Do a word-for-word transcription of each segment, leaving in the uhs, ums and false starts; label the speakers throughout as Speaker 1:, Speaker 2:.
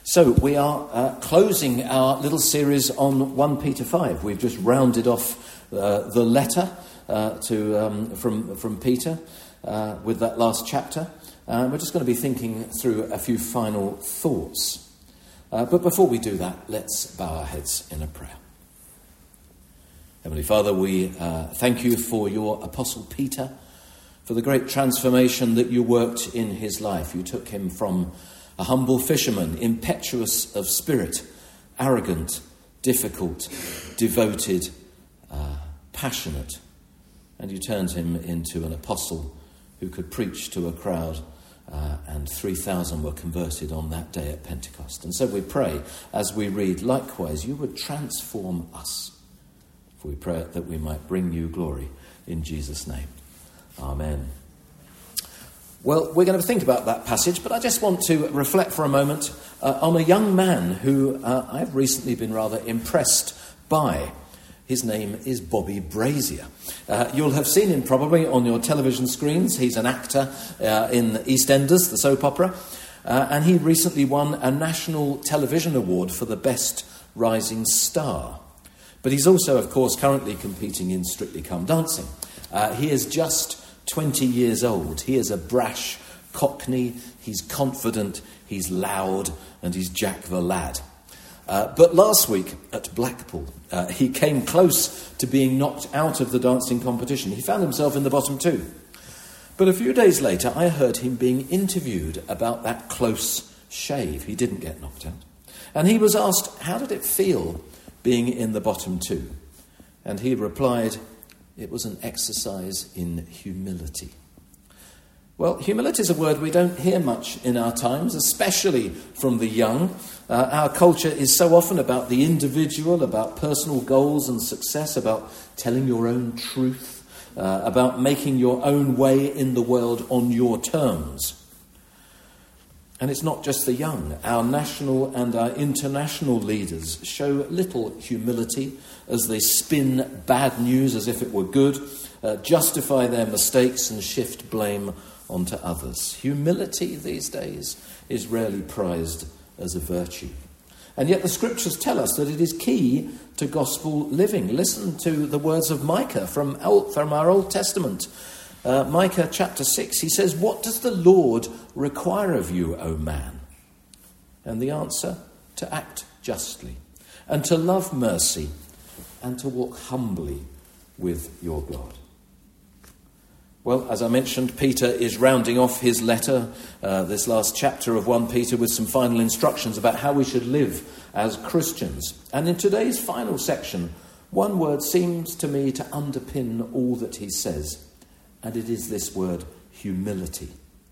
Speaker 1: So we are uh, closing our little series on First Peter five. We've just rounded off uh, the letter uh, to um, from from Peter uh, with that last chapter. Uh, we're just going to be thinking through a few final thoughts. Uh, but before we do that, let's bow our heads in a prayer. Heavenly Father, we uh, thank you for your Apostle Peter, for the great transformation that you worked in his life. You took him from a humble fisherman, impetuous of spirit, arrogant, difficult, devoted, uh, passionate, and you turned him into an apostle who could preach to a crowd, uh, and three thousand were converted on that day at Pentecost. And so we pray, as we read, likewise, you would transform us, for we pray that we might bring you glory in Jesus' name. Amen. Well, we're going to think about that passage, but I just want to reflect for a moment uh, on a young man who uh, I've recently been rather impressed by. His name is Bobby Brazier. Uh, you'll have seen him probably on your television screens. He's an actor uh, in EastEnders, the soap opera, uh, and he recently won a National Television Award for the Best Rising Star. But he's also, of course, currently competing in Strictly Come Dancing. Uh, he is just twenty years old. He is a brash Cockney, he's confident, he's loud, and he's Jack the Lad. Uh, but last week at Blackpool, uh, he came close to being knocked out of the dancing competition. He found himself in the bottom two. But a few days later, I heard him being interviewed about that close shave. He didn't get knocked out. And he was asked, how did it feel being in the bottom two? And he replied, it was an exercise in humility. Well, humility is a word we don't hear much in our times, especially from the young. Uh, our culture is so often about the individual, about personal goals and success, about telling your own truth, uh, about making your own way in the world on your terms. And it's not just the young. Our national and our international leaders show little humility as they spin bad news as if it were good, uh, justify their mistakes and shift blame onto others. Humility these days is rarely prized as a virtue. And yet the scriptures tell us that it is key to gospel living. Listen to the words of Micah from, Old, from our Old Testament. Uh, Micah chapter six, he says, what does the Lord require of you, O man? And the answer, to act justly, and to love mercy, and to walk humbly with your God. Well, as I mentioned, Peter is rounding off his letter, uh, this last chapter of First Peter, with some final instructions about how we should live as Christians. And in today's final section, one word seems to me to underpin all that he says. And it is this word, humility.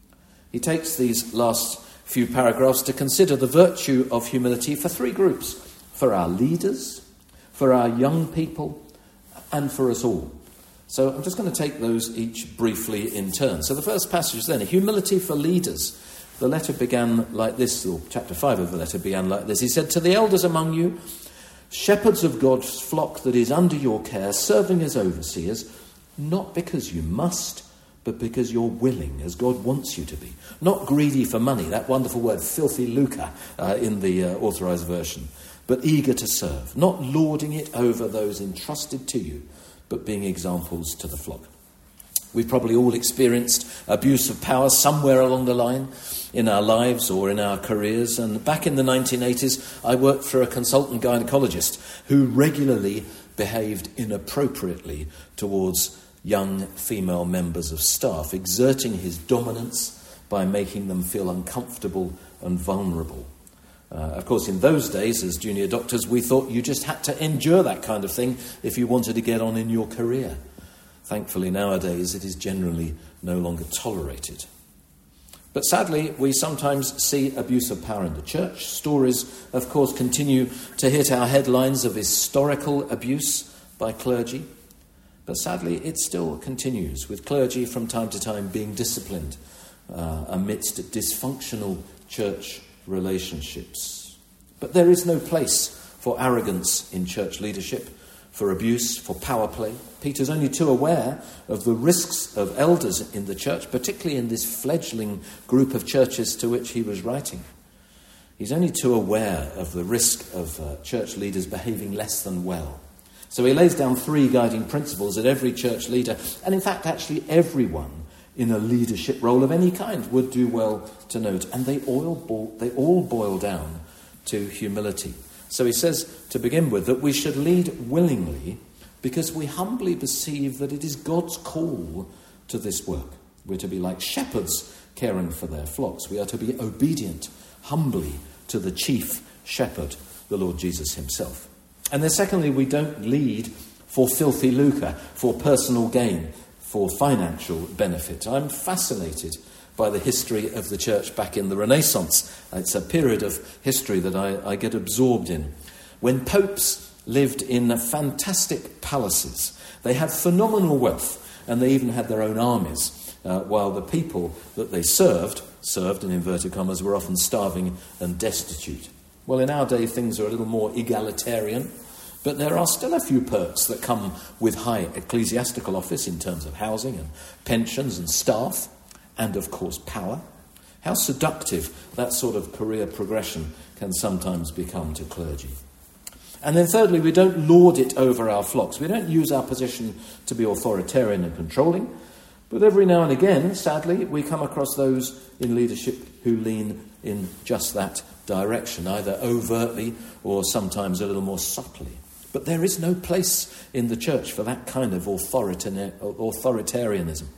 Speaker 1: He takes these last few paragraphs to consider the virtue of humility for three groups. For our leaders, for our young people, and for us all. So I'm just going to take those each briefly in turn. So the first passage then, humility for leaders. The letter began like this, or chapter five of the letter began like this. He said, to the elders among you, shepherds of God's flock that is under your care, serving as overseers, not because you must, but because you're willing, as God wants you to be. Not greedy for money, that wonderful word, filthy lucre, uh, in the uh, authorised version, but eager to serve, not lording it over those entrusted to you, but being examples to the flock. We've probably all experienced abuse of power somewhere along the line in our lives or in our careers. And back in the nineteen eighties, I worked for a consultant gynecologist who regularly behaved inappropriately towards young female members of staff, exerting his dominance by making them feel uncomfortable and vulnerable. Uh, of course, in those days, as junior doctors, we thought you just had to endure that kind of thing if you wanted to get on in your career. Thankfully, nowadays, it is generally no longer tolerated. But sadly, we sometimes see abuse of power in the church. Stories, of course, continue to hit our headlines of historical abuse by clergy. But sadly, it still continues, with clergy from time to time being disciplined uh, amidst dysfunctional church relationships. But there is no place for arrogance in church leadership, for abuse, for power play. Peter's only too aware of the risks of elders in the church, particularly in this fledgling group of churches to which he was writing. He's only too aware of the risk of uh, church leaders behaving less than well. So he lays down three guiding principles that every church leader, and in fact actually everyone in a leadership role of any kind, would do well to note. And they all boil, they all boil down to humility. So he says, to begin with, that we should lead willingly because we humbly perceive that it is God's call to this work. We're to be like shepherds caring for their flocks. We are to be obedient humbly to the chief shepherd, the Lord Jesus himself. And then secondly, we don't lead for filthy lucre, for personal gain, for financial benefit. I'm fascinated by the history of the church back in the Renaissance. It's a period of history that I, I get absorbed in. When popes lived in fantastic palaces, they had phenomenal wealth, and they even had their own armies, uh, while the people that they served, served in inverted commas, were often starving and destitute. Well, in our day, things are a little more egalitarian, but there are still a few perks that come with high ecclesiastical office in terms of housing and pensions and staff, and of course power. How seductive that sort of career progression can sometimes become to clergy. And then thirdly, we don't lord it over our flocks. We don't use our position to be authoritarian and controlling, but every now and again, sadly, we come across those in leadership who lean in just that direction, either overtly or sometimes a little more subtly. But there is no place in the church for that kind of authoritarianism.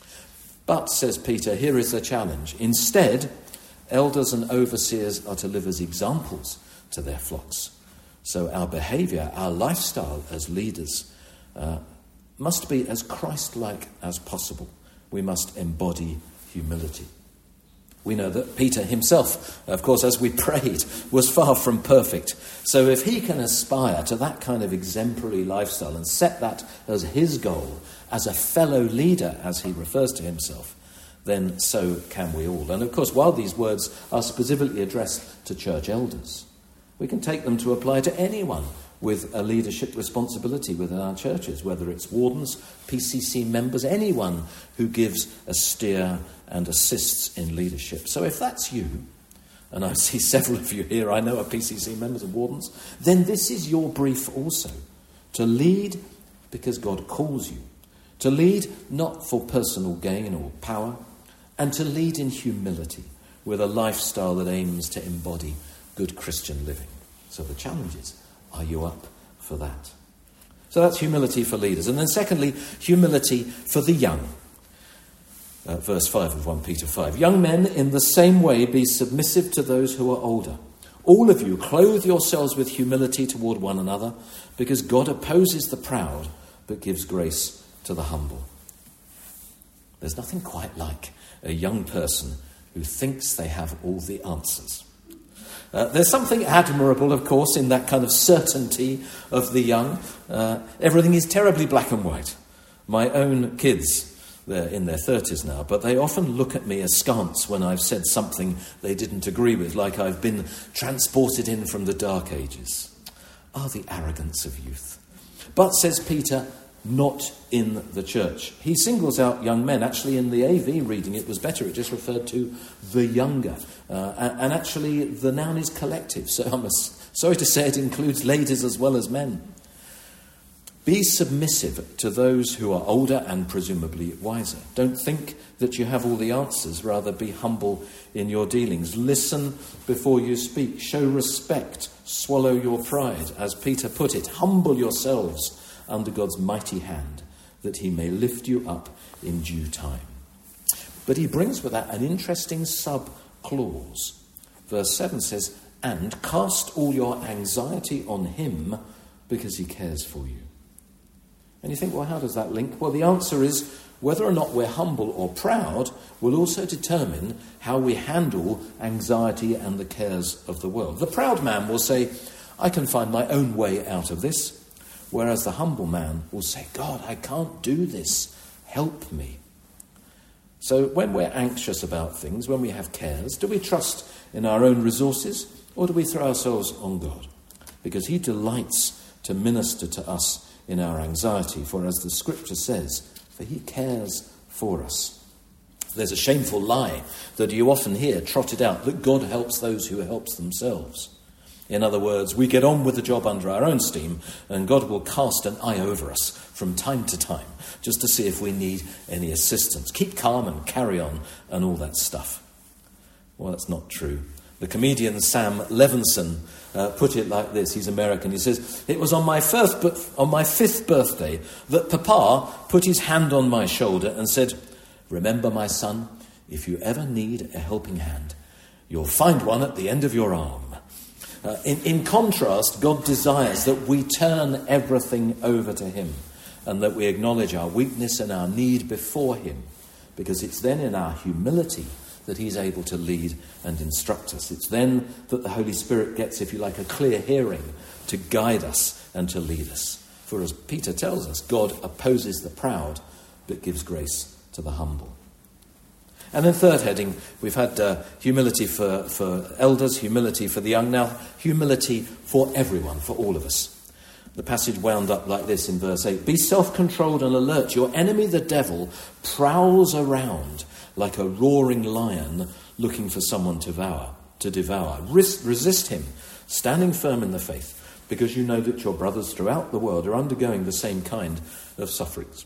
Speaker 1: But, says Peter, here is the challenge. Instead, elders and overseers are to live as examples to their flocks. So our behaviour, our lifestyle as leaders uh, must be as Christ-like as possible. We must embody humility. We know that Peter himself, of course, as we prayed, was far from perfect. So if he can aspire to that kind of exemplary lifestyle and set that as his goal, as a fellow leader, as he refers to himself, then so can we all. And of course, while these words are specifically addressed to church elders, we can take them to apply to anyone with a leadership responsibility within our churches, whether it's wardens, P C C members, anyone who gives a steer and assists in leadership. So if that's you, and I see several of you here, I know are P C C members and wardens, then this is your brief also, to lead because God calls you, to lead not for personal gain or power, and to lead in humility with a lifestyle that aims to embody good Christian living. So the challenge is, are you up for that? So that's humility for leaders. And then secondly, humility for the young. Uh, verse five of First Peter five. Young men, in the same way, be submissive to those who are older. All of you, clothe yourselves with humility toward one another, because God opposes the proud, but gives grace to the humble. There's nothing quite like a young person who thinks they have all the answers. Uh, there's something admirable, of course, in that kind of certainty of the young. Uh, everything is terribly black and white. My own kids, they're in their thirties now, but they often look at me askance when I've said something they didn't agree with, like I've been transported in from the dark ages. Ah, the arrogance of youth. But, says Peter, not in the church. He singles out young men. Actually, in the A V reading, it was better. It just referred to the younger. Uh, and, and actually, the noun is collective. So I'm sorry to say it includes ladies as well as men. Be submissive to those who are older and presumably wiser. Don't think that you have all the answers. Rather, be humble in your dealings. Listen before you speak. Show respect. Swallow your pride. As Peter put it, humble yourselves under God's mighty hand, that he may lift you up in due time. But he brings with that an interesting sub-clause. Verse seven says, and cast all your anxiety on him because he cares for you. And you think, well, how does that link? Well, the answer is whether or not we're humble or proud will also determine how we handle anxiety and the cares of the world. The proud man will say, I can find my own way out of this. Whereas the humble man will say, God, I can't do this. Help me. So when we're anxious about things, when we have cares, do we trust in our own resources or do we throw ourselves on God? Because he delights to minister to us in our anxiety. For as the scripture says, for he cares for us. There's a shameful lie that you often hear trotted out, that God helps those who help themselves. In other words, we get on with the job under our own steam, and God will cast an eye over us from time to time, just to see if we need any assistance. Keep calm and carry on, and all that stuff. Well, that's not true. The comedian Sam Levinson uh, put it like this. He's American. He says, "It was on my first, on my fifth birthday that Papa put his hand on my shoulder and said, 'Remember, my son, if you ever need a helping hand, you'll find one at the end of your arm.'" Uh, in, in contrast, God desires that we turn everything over to him and that we acknowledge our weakness and our need before him, because it's then in our humility that he's able to lead and instruct us. It's then that the Holy Spirit gets, if you like, a clear hearing to guide us and to lead us. For as Peter tells us, God opposes the proud but gives grace to the humble. And then third heading, we've had uh, humility for, for elders, humility for the young. Now, humility for everyone, for all of us. The passage wound up like this in verse eight. "Be self-controlled and alert. Your enemy, the devil, prowls around like a roaring lion looking for someone to devour. To devour. Res- resist him, standing firm in the faith, because you know that your brothers throughout the world are undergoing the same kind of sufferings."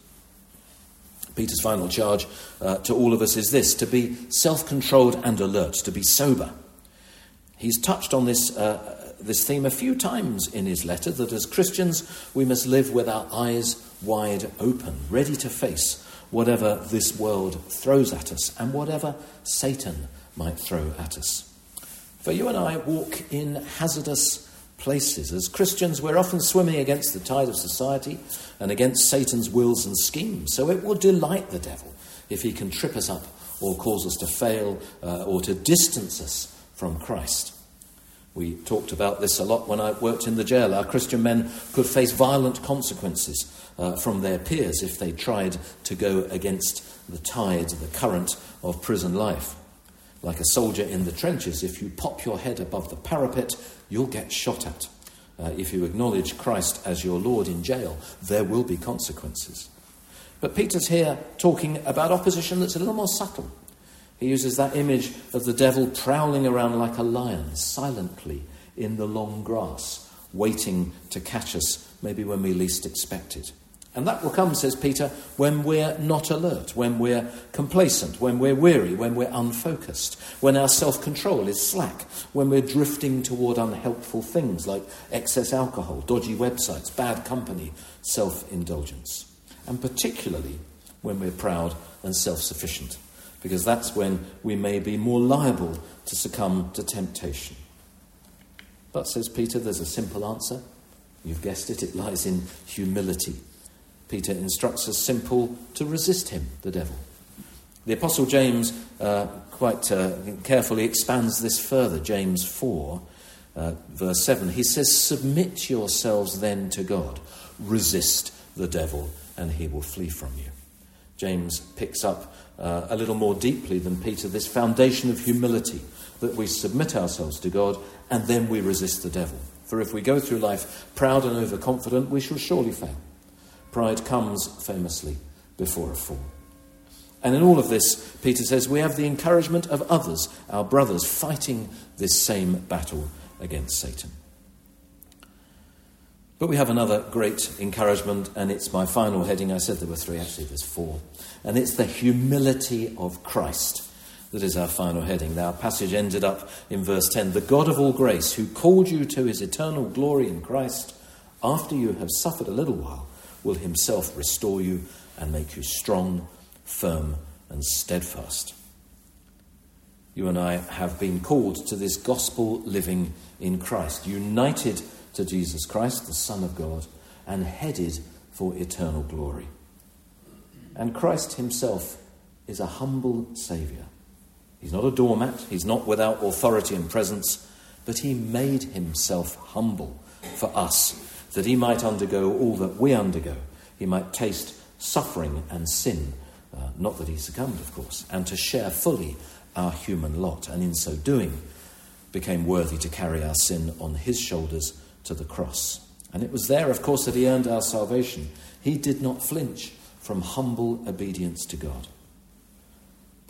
Speaker 1: Peter's final charge uh, to all of us is this: to be self-controlled and alert, to be sober. He's touched on this uh, this theme a few times in his letter, that as Christians we must live with our eyes wide open, ready to face whatever this world throws at us and whatever Satan might throw at us. For you and I walk in hazardous places. As Christians, we're often swimming against the tide of society and against Satan's wills and schemes. So it will delight the devil if he can trip us up or cause us to fail uh, or to distance us from Christ. We talked about this a lot when I worked in the jail. Our Christian men could face violent consequences uh, from their peers if they tried to go against the tide, the current of prison life. Like a soldier in the trenches, if you pop your head above the parapet, you'll get shot at. Uh, if you acknowledge Christ as your Lord in jail, there will be consequences. But Peter's here talking about opposition that's a little more subtle. He uses that image of the devil prowling around like a lion, silently in the long grass, waiting to catch us, maybe when we least expect it. And that will come, says Peter, when we're not alert, when we're complacent, when we're weary, when we're unfocused, when our self-control is slack, when we're drifting toward unhelpful things like excess alcohol, dodgy websites, bad company, self-indulgence. And particularly when we're proud and self-sufficient, because that's when we may be more liable to succumb to temptation. But, says Peter, there's a simple answer. You've guessed it, it lies in humility. Peter instructs us simple to resist him, the devil. The Apostle James uh, quite uh, carefully expands this further. James four, uh, verse seven. He says, "Submit yourselves then to God. Resist the devil, and he will flee from you." James picks up uh, a little more deeply than Peter this foundation of humility, that we submit ourselves to God and then we resist the devil. For if we go through life proud and overconfident, we shall surely fail. Pride comes famously before a fall. And in all of this, Peter says, we have the encouragement of others, our brothers, fighting this same battle against Satan. But we have another great encouragement, and it's my final heading. I said there were three, actually there's four. And it's the humility of Christ that is our final heading. Our passage ended up in verse ten. "The God of all grace, who called you to his eternal glory in Christ, after you have suffered a little while, will himself restore you and make you strong, firm, and steadfast." You and I have been called to this gospel living in Christ, united to Jesus Christ, the Son of God, and headed for eternal glory. And Christ himself is a humble Saviour. He's not a doormat, he's not without authority and presence, but he made himself humble for us, that he might undergo all that we undergo. He might taste suffering and sin, uh, not that he succumbed, of course, and to share fully our human lot, and in so doing became worthy to carry our sin on his shoulders to the cross. And it was there, of course, that he earned our salvation. He did not flinch from humble obedience to God.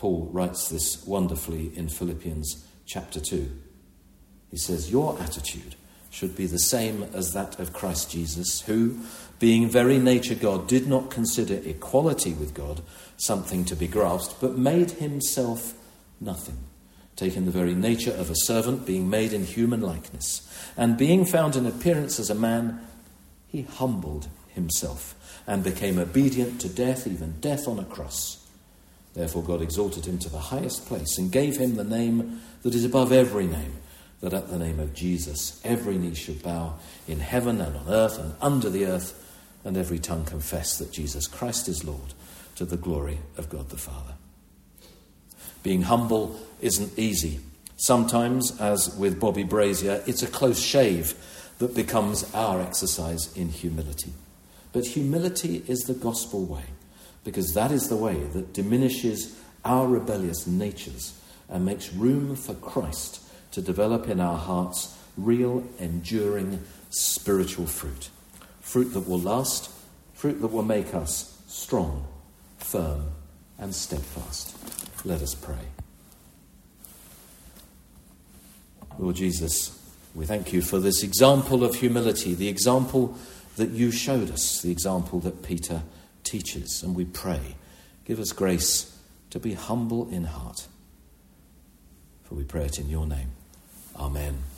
Speaker 1: Paul writes this wonderfully in Philippians chapter two. He says, your attitude should be the same as that of Christ Jesus, who, being very nature God, did not consider equality with God something to be grasped, but made himself nothing, taking the very nature of a servant, being made in human likeness, and being found in appearance as a man, he humbled himself and became obedient to death, even death on a cross. Therefore God exalted him to the highest place and gave him the name that is above every name, that at the name of Jesus every knee should bow in heaven and on earth and under the earth, and every tongue confess that Jesus Christ is Lord, to the glory of God the Father. Being humble isn't easy. Sometimes, as with Bobby Brazier, it's a close shave that becomes our exercise in humility. But humility is the gospel way, because that is the way that diminishes our rebellious natures and makes room for Christ to develop in our hearts real, enduring, spiritual fruit. Fruit that will last, fruit that will make us strong, firm, and steadfast. Let us pray. Lord Jesus, we thank you for this example of humility, the example that you showed us, the example that Peter teaches. And we pray, give us grace to be humble in heart. For we pray it in your name. Amen.